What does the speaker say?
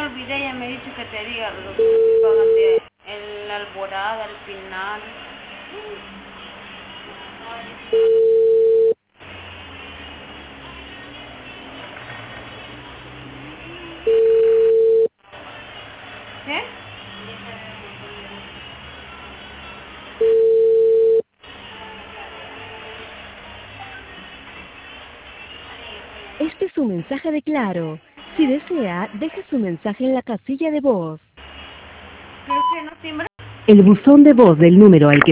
me olvidé, ya me he dicho que te diga los que pagan de el Alborada, el Pinar. ¿Qué? Este es un mensaje de Claro. Si desea, deje su mensaje en la casilla de voz. Creo que no timbra. El buzón de voz del número al que